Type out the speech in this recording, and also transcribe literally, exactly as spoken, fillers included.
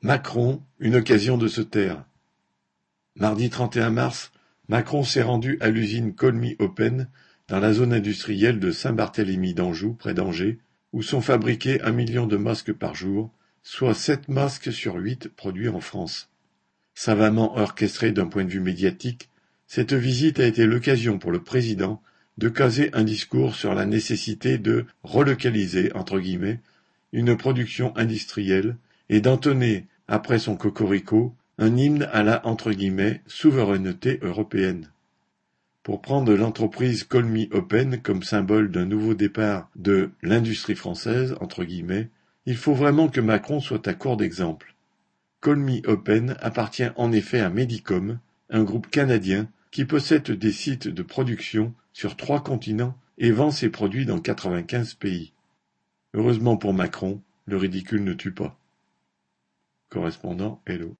Macron, une occasion de se taire. Mardi trente et un mars, Macron s'est rendu à l'usine Call Me Open, dans la zone industrielle de Saint-Barthélemy d'Anjou, près d'Angers, où sont fabriqués un million de masques par jour, soit sept masques sur huit produits en France. Savamment orchestrée d'un point de vue médiatique, cette visite a été l'occasion pour le président de caser un discours sur la nécessité de « relocaliser » entre guillemets une production industrielle et d'entonner, après son cocorico, un hymne à la entre guillemets souveraineté européenne. Pour prendre l'entreprise Call Me Open comme symbole d'un nouveau départ de l'industrie française, entre guillemets, il faut vraiment que Macron soit à court d'exemples. Call Me Open appartient en effet à Medicom, un groupe canadien qui possède des sites de production sur trois continents et vend ses produits dans quatre-vingt-quinze pays. Heureusement pour Macron, le ridicule ne tue pas. Correspondant Hello.